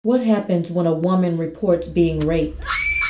What happens when a woman reports being raped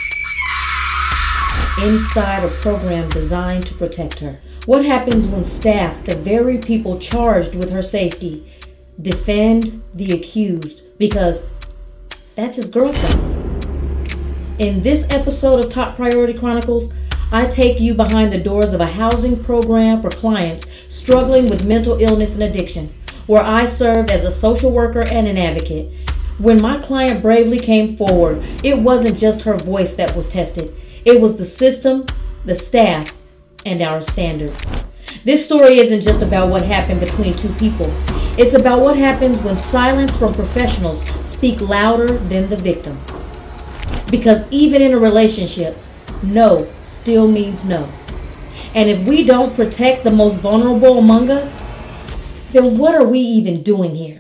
inside a program designed to protect her? What happens when staff, the very people charged with her safety, defend the accused because that's his girlfriend? In this episode of Top Priority Chronicles, I take you behind the doors of a housing program for clients struggling with mental illness and addiction, where I served as a social worker and an advocate. When my client bravely came forward, it wasn't just her voice that was tested. It was the system, the staff, and our standards. This story isn't just about what happened between two people. It's about what happens when silence from professionals speak louder than the victim. Because even in a relationship, no still means no. And if we don't protect the most vulnerable among us, then what are we even doing here?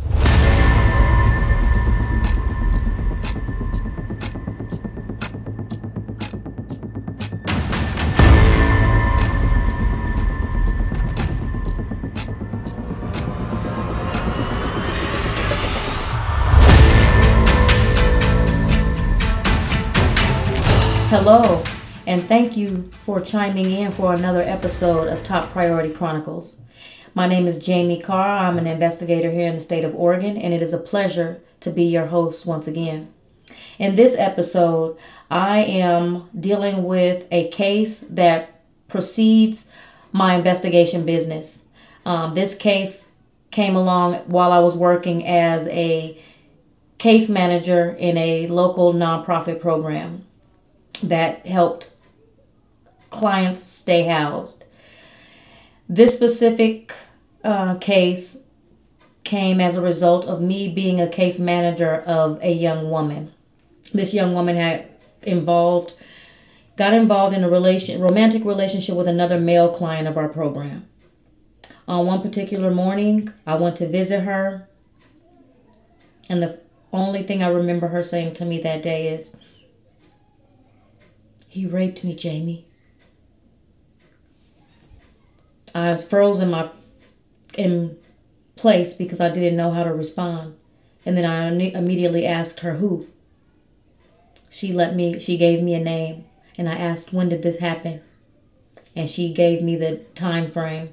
Hello, and thank you for chiming in for another episode of Top Priority Chronicles. My name is Jamie Carr. I'm an investigator here in the state of Oregon, and it is a pleasure to be your host once again. In this episode, I am dealing with a case that precedes my investigation business. This case came along while I was working as a case manager in a local nonprofit program that helped clients stay housed. This specific case came as a result of me being a case manager of a young woman. This young woman got involved in a romantic relationship with another male client of our program. On one particular morning, I went to visit her, and the only thing I remember her saying to me that day is, "He raped me, Jamie." I froze in place because I didn't know how to respond. And then I immediately asked her who. She gave me a name, and I asked, "When did this happen?" And she gave me the time frame.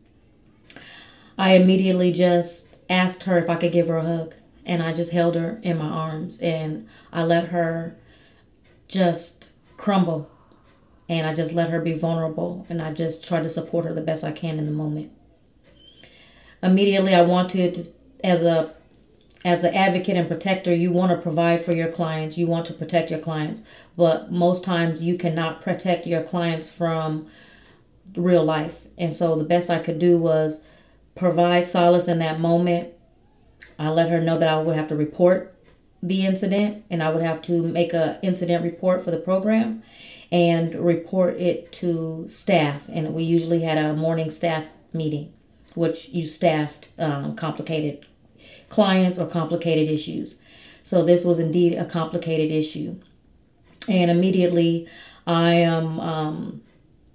I immediately just asked her if I could give her a hug, and I just held her in my arms, and I let her just crumble, and I just let her be vulnerable, and I just tried to support her the best I can in the moment. Immediately, I wanted to, as an advocate and protector, you want to provide for your clients, you want to protect your clients, but most times you cannot protect your clients from real life. And so the best I could do was provide solace in that moment. I let her know that I would have to report the incident, and I would have to make an incident report for the program and report it to staff. And we usually had a morning staff meeting, which you staffed complicated clients or complicated issues. So this was indeed a complicated issue. And immediately I am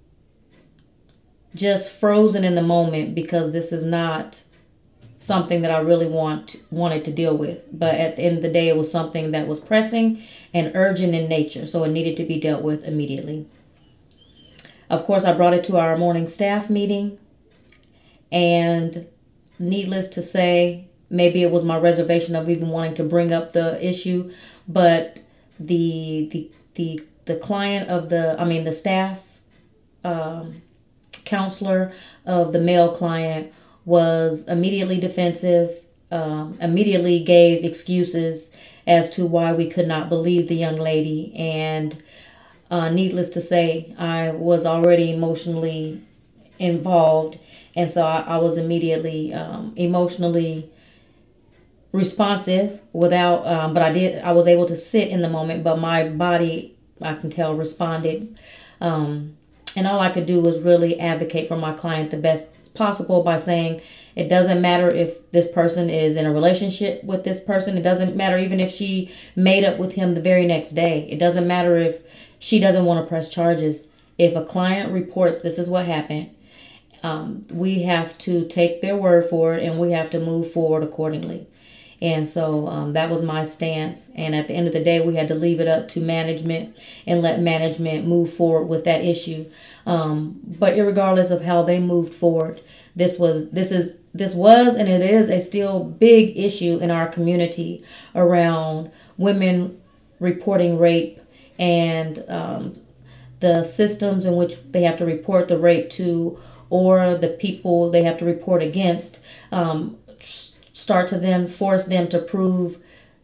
just frozen in the moment because this is not something that I really wanted to deal with. But at the end of the day, it was something that was pressing and urgent in nature, so it needed to be dealt with immediately. Of course, I brought it to our morning staff meeting, and needless to say, maybe it was my reservation of even wanting to bring up the issue, but the client of the staff counselor of the male client was immediately defensive, immediately gave excuses as to why we could not believe the young lady. And needless to say, I was already emotionally involved. And so I was immediately emotionally responsive but I was able to sit in the moment, but my body, I can tell, responded. And all I could do was really advocate for my client the best possible by saying it doesn't matter if this person is in a relationship with this person. It doesn't matter even if she made up with him the very next day. It doesn't matter if she doesn't want to press charges. If a client reports this is what happened, we have to take their word for it, and we have to move forward accordingly. And so that was my stance. And at the end of the day, we had to leave it up to management and let management move forward with that issue. But irregardless of how they moved forward, this was and it is a still big issue in our community around women reporting rape and the systems in which they have to report the rape to, or the people they have to report against, start to then force them to prove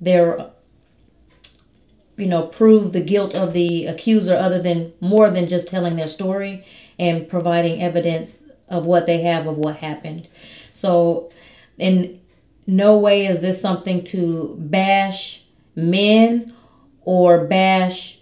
prove the guilt of the accuser, other than more than just telling their story and providing evidence of what they have of what happened. So in no way is this something to bash men or bash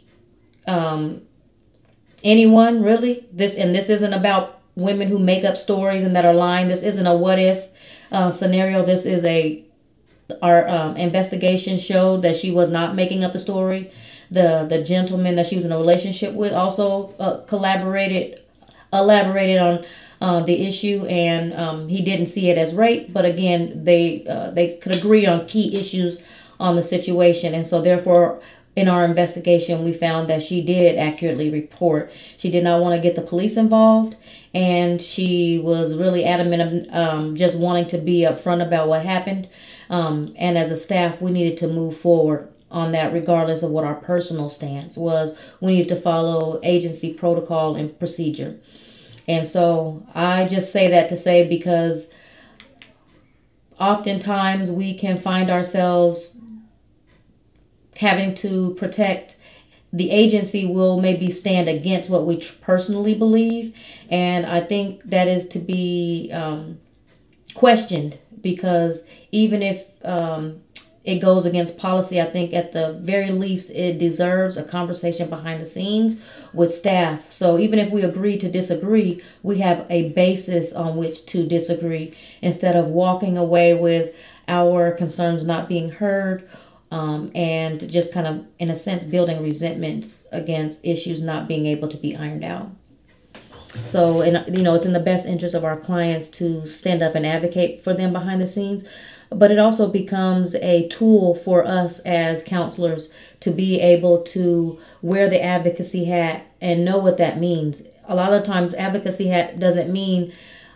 anyone, really. This isn't about women who make up stories and that are lying. This isn't a what if scenario. This is our investigation showed that she was not making up the story. The gentleman that she was in a relationship with also elaborated on the issue, and he didn't see it as rape. But again, they could agree on key issues on the situation, and so therefore, in our investigation, we found that she did accurately report. She did not want to get the police involved, and she was really adamant of just wanting to be upfront about what happened. And as a staff, we needed to move forward on that regardless of what our personal stance was. We needed to follow agency protocol and procedure. And so I just say that to say, because oftentimes we can find ourselves having to protect the agency will maybe stand against what we personally believe. And I think that is to be questioned, because even if it goes against policy, I think at the very least it deserves a conversation behind the scenes with staff. So even if we agree to disagree, we have a basis on which to disagree, instead of walking away with our concerns not being heard, and just kind of, in a sense, building resentments against issues not being able to be ironed out. So, it's in the best interest of our clients to stand up and advocate for them behind the scenes, but it also becomes a tool for us as counselors to be able to wear the advocacy hat and know what that means. A lot of times, advocacy hat doesn't mean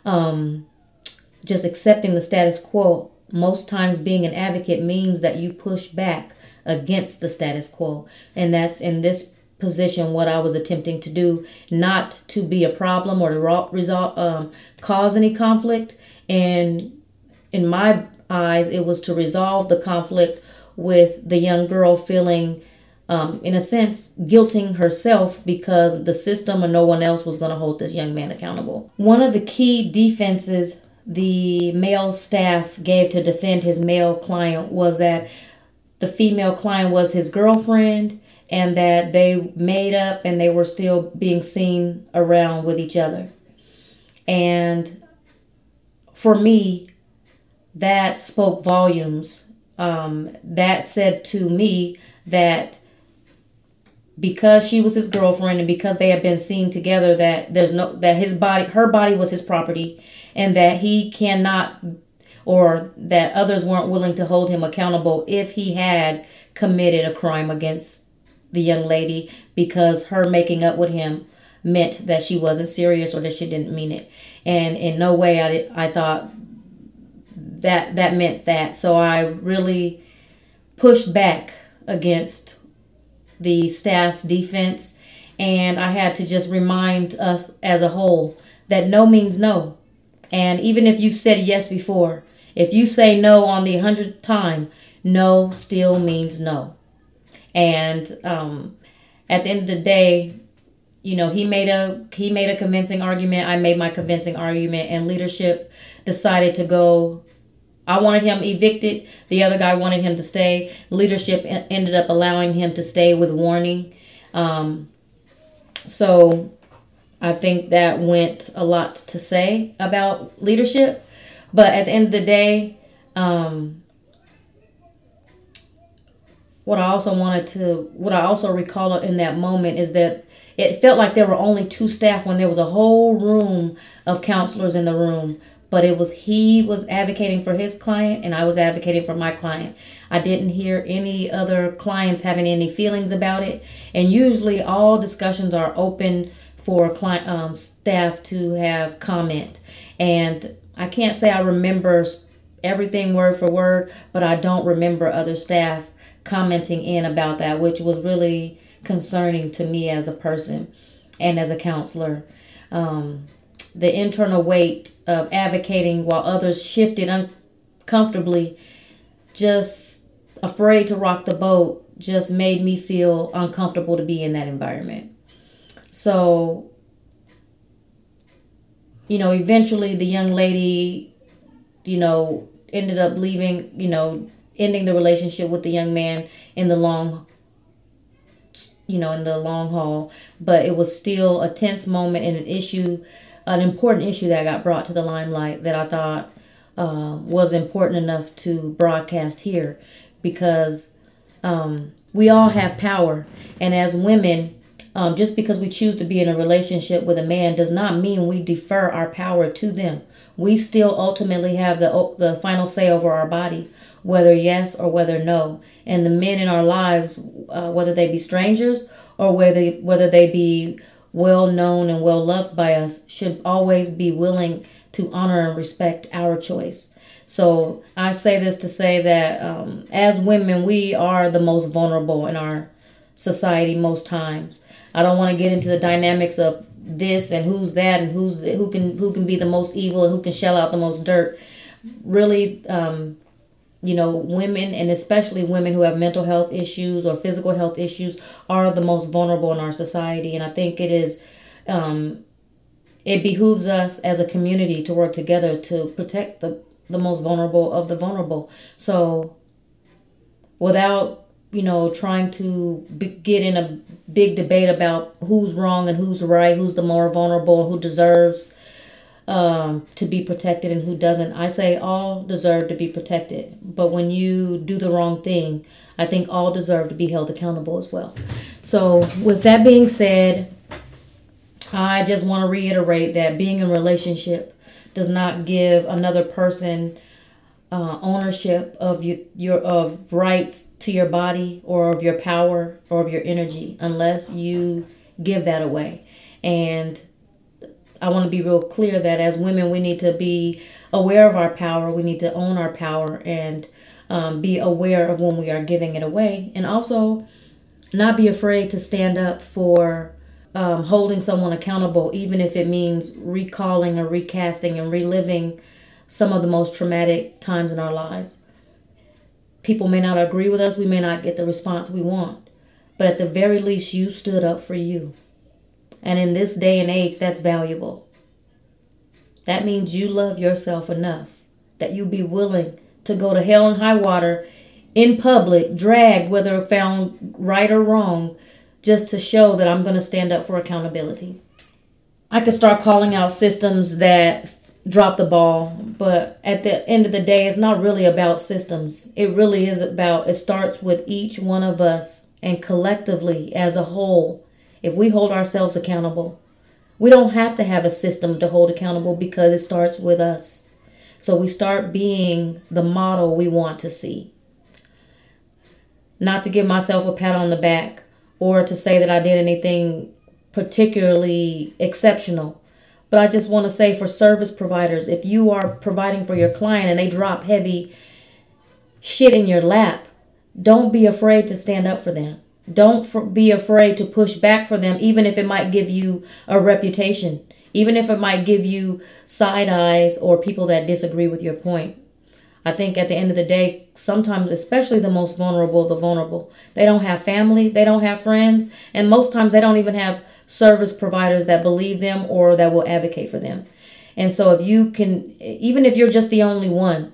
just accepting the status quo. Most times being an advocate means that you push back against the status quo. And that's in this position what I was attempting to do, not to be a problem or to cause any conflict. And in my eyes, it was to resolve the conflict with the young girl feeling, in a sense, guilting herself because the system or no one else was going to hold this young man accountable. One of the key defenses the male staff gave to defend his male client was that the female client was his girlfriend, and that they made up and they were still being seen around with each other. And for me, that spoke volumes. That said to me that because she was his girlfriend and because they had been seen together, that her body was his property, and that he cannot, or that others weren't willing to hold him accountable if he had committed a crime against the young lady, because her making up with him meant that she wasn't serious or that she didn't mean it. And in no way I thought that meant that. So I really pushed back against the staff's defense, and I had to just remind us as a whole that no means no. And even if you've said yes before, if you say no on the 100th time, no still means no. And at the end of the day, he made a convincing argument. I made my convincing argument, and leadership decided to go. I wanted him evicted. The other guy wanted him to stay. Leadership ended up allowing him to stay with warning. So I think that went a lot to say about leadership. But at the end of the day, what I also recall in that moment is that it felt like there were only two staff when there was a whole room of counselors in the room. but he was advocating for his client and I was advocating for my client. I didn't hear any other clients having any feelings about it. And usually all discussions are open for client staff to have comment. And I can't say I remember everything word for word, but I don't remember other staff commenting in about that, which was really concerning to me as a person and as a counselor. The internal weight of advocating while others shifted uncomfortably, just afraid to rock the boat, just made me feel uncomfortable to be in that environment. So, eventually the young lady, ended up leaving, ending the relationship with the young man in the long haul. But it was still a tense moment and an important issue that got brought to the limelight that I thought was important enough to broadcast here, because we all have power. And as women, just because we choose to be in a relationship with a man does not mean we defer our power to them. We still ultimately have the final say over our body, whether yes or whether no. And the men in our lives, whether they be strangers or whether they be well known and well loved by us, should always be willing to honor and respect our choice. So I say this to say that as women, we are the most vulnerable in our society most times. I don't want to get into the dynamics of this and who's that and who can be the most evil and who can shell out the most dirt. Really, women, and especially women who have mental health issues or physical health issues, are the most vulnerable in our society. And I think it behooves us as a community to work together to protect the most vulnerable of the vulnerable. So without, trying to get in a big debate about who's wrong and who's right, who's the more vulnerable, who deserves to be protected and who doesn't, I say all deserve to be protected. But when you do the wrong thing, I think all deserve to be held accountable as well. So with that being said, I just want to reiterate that being in a relationship does not give another person ownership of your rights to your body or of your power or of your energy unless you give that away. And I want to be real clear that as women, we need to be aware of our power. We need to own our power and be aware of when we are giving it away, and also not be afraid to stand up for holding someone accountable, even if it means recalling or recasting and reliving some of the most traumatic times in our lives. People may not agree with us. We may not get the response we want. But at the very least, you stood up for you. And in this day and age, that's valuable. That means you love yourself enough that you be willing to go to hell and high water in public, dragged, whether found right or wrong, just to show that I'm going to stand up for accountability. I could start calling out systems that drop the ball, but at the end of the day, it's not really about systems. It really is it starts with each one of us, and collectively as a whole, if we hold ourselves accountable. We don't have to have a system to hold accountable because it starts with us. So we start being the model we want to see. Not to give myself a pat on the back or to say that I did anything particularly exceptional. But I just want to say, for service providers, if you are providing for your client and they drop heavy shit in your lap, don't be afraid to stand up for them. Don't be afraid to push back for them, even if it might give you a reputation, even if it might give you side eyes or people that disagree with your point. I think at the end of the day, sometimes, especially the most vulnerable, the vulnerable, they don't have family, they don't have friends, and most times they don't even have service providers that believe them or that will advocate for them. And so if you can, even if you're just the only one,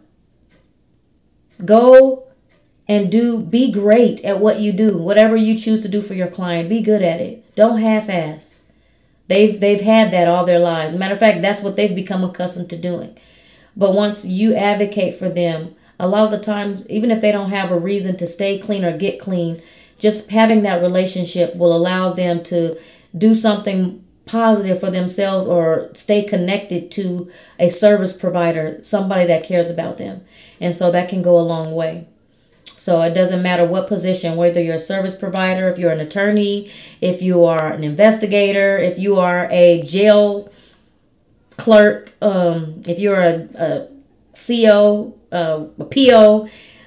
go and be great at what you do. Whatever you choose to do for your client, be good at it. Don't half-ass. They've had that all their lives. Matter of fact, that's what they've become accustomed to doing. But once you advocate for them, a lot of the times, even if they don't have a reason to stay clean or get clean, just having that relationship will allow them to do something positive for themselves or stay connected to a service provider, somebody that cares about them. And so that can go a long way. So it doesn't matter what position, whether you're a service provider, if you're an attorney, if you are an investigator, if you are a jail clerk, if you're a CO, a PO,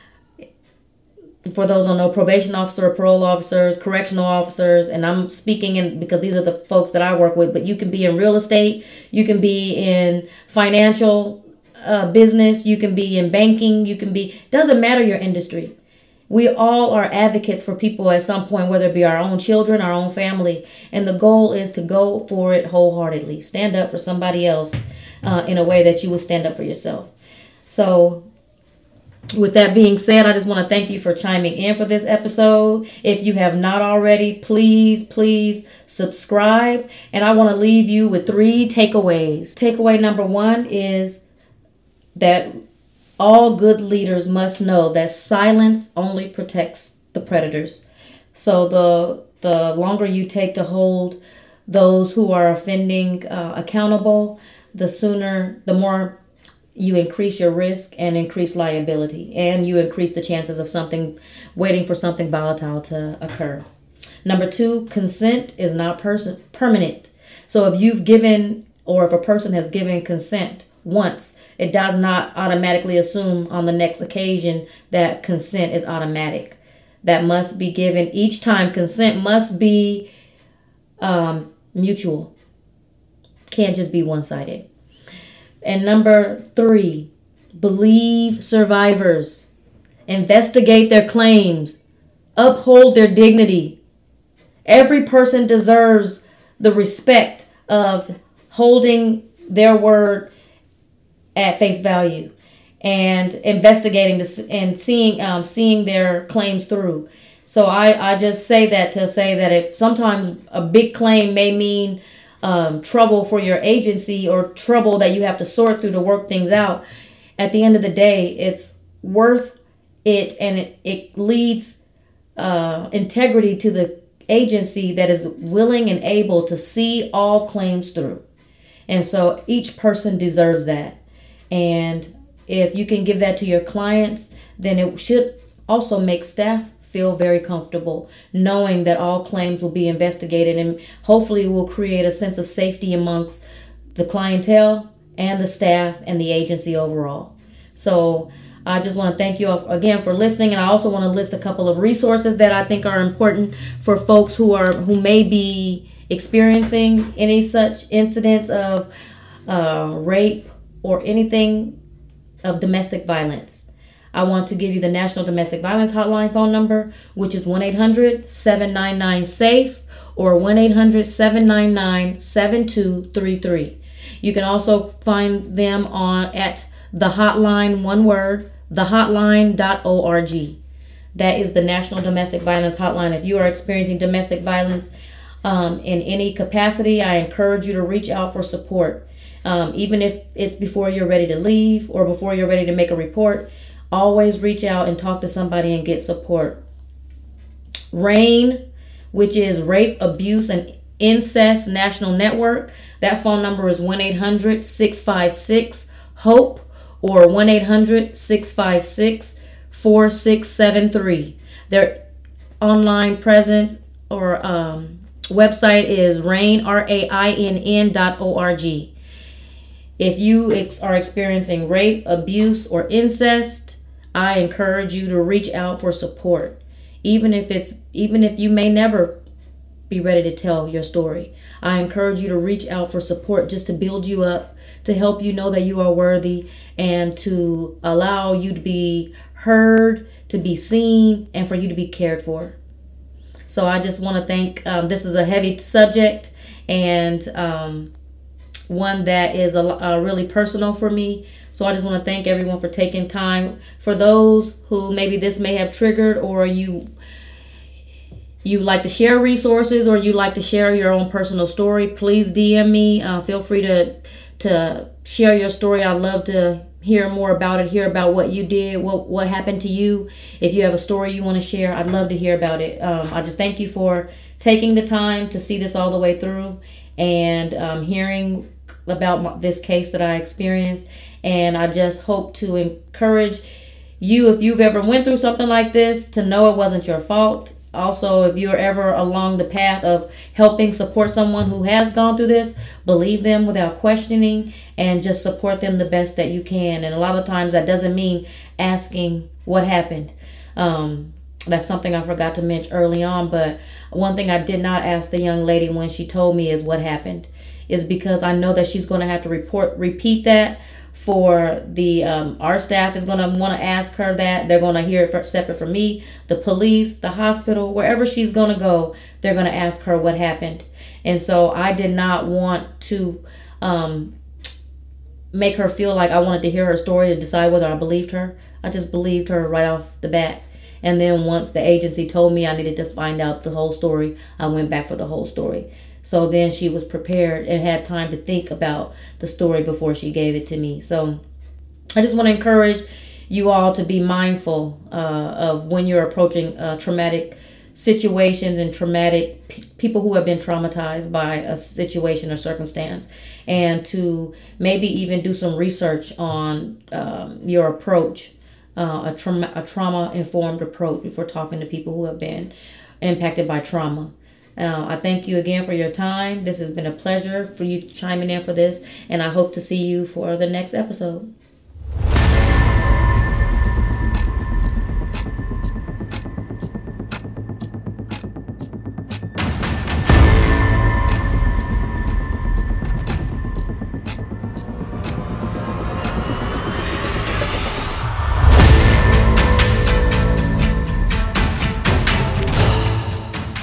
for those who don't know, probation officer, parole officers, correctional officers, and I'm speaking in because these are the folks that I work with, but you can be in real estate, you can be in financial business, you can be in banking, doesn't matter your industry. We all are advocates for people at some point, whether it be our own children, our own family, and the goal is to go for it wholeheartedly. Stand up for somebody else in a way that you would stand up for yourself. So with that being said, I just want to thank you for chiming in for this episode. If you have not already, please subscribe. And I want to leave you with 3 takeaways. Takeaway number 1 is that all good leaders must know that silence only protects the predators. So the longer you take to hold those who are offending accountable, the more you increase your risk and increase liability, and you increase the chances of waiting for something volatile to occur. Number 2, consent is not permanent. So if you've given, or if a person has given consent once, it does not automatically assume on the next occasion that consent is automatic. That must be given each time. Consent must be mutual. Can't just be one-sided. And number 3, believe survivors. Investigate their claims. Uphold their dignity. Every person deserves the respect of holding their word at face value and investigating this and seeing their claims through. So I just say that to say that if sometimes a big claim may mean trouble for your agency or trouble that you have to sort through to work things out, at the end of the day, it's worth it, and it leads integrity to the agency that is willing and able to see all claims through. And so each person deserves that. And if you can give that to your clients, then it should also make staff feel very comfortable knowing that all claims will be investigated, and hopefully will create a sense of safety amongst the clientele and the staff and the agency overall. So I just want to thank you all again for listening, and I also want to list a couple of resources that I think are important for folks who may be experiencing any such incidents of rape or anything of domestic violence. I want to give you the National Domestic Violence Hotline phone number, which is 1-800-799-SAFE or 1-800-799-7233. You can also find them at the hotline, one word, thehotline.org. That is the National Domestic Violence Hotline. If you are experiencing domestic violence in any capacity, I encourage you to reach out for support. Even if it's before you're ready to leave or before you're ready to make a report, always reach out and talk to somebody and get support. RAIN, which is Rape, Abuse, and Incest National Network. That phone number is 1-800-656-HOPE or 1-800-656-4673. Their online presence or website is rainn.org. If you are experiencing rape, abuse, or incest, I encourage you to reach out for support. Even if you may never be ready to tell your story, I encourage you to reach out for support just to build you up, to help you know that you are worthy, and to allow you to be heard, to be seen, and for you to be cared for. So I just want to thank, this is a heavy subject, and one that is really personal for me. So I just want to thank everyone for taking time. For those who maybe this may have triggered, or you like to share resources, or you like to share your own personal story, please DM me. Feel free to share your story. I'd love to hear more about it, hear about what you did, what happened to you. If you have a story you want to share, I'd love to hear about it. I just thank you for taking the time to see this all the way through. and hearing about this case that I experienced. And I just hope to encourage you, if you've ever went through something like this, to know it wasn't your fault. Also, if you're ever along the path of helping support someone who has gone through this, believe them without questioning and just support them the best that you can. And a lot of times that doesn't mean asking what happened. That's something I forgot to mention early on. But one thing I did not ask the young lady when she told me is what happened, is because I know that she's going to have to repeat that for the our staff is going to want to ask her that. They're going to hear it separate from me, the police, the hospital, wherever she's going to go, they're going to ask her what happened. And so I did not want to make her feel like I wanted to hear her story to decide whether I believed her. I just believed her right off the bat. And then once the agency told me I needed to find out the whole story, I went back for the whole story. So then she was prepared and had time to think about the story before she gave it to me. So I just want to encourage you all to be mindful of when you're approaching traumatic situations and traumatic people who have been traumatized by a situation or circumstance, and to maybe even do some research on your approach, a trauma-informed approach before talking to people who have been impacted by trauma. I thank you again for your time. This has been a pleasure for you chiming in for this, and I hope to see you for the next episode.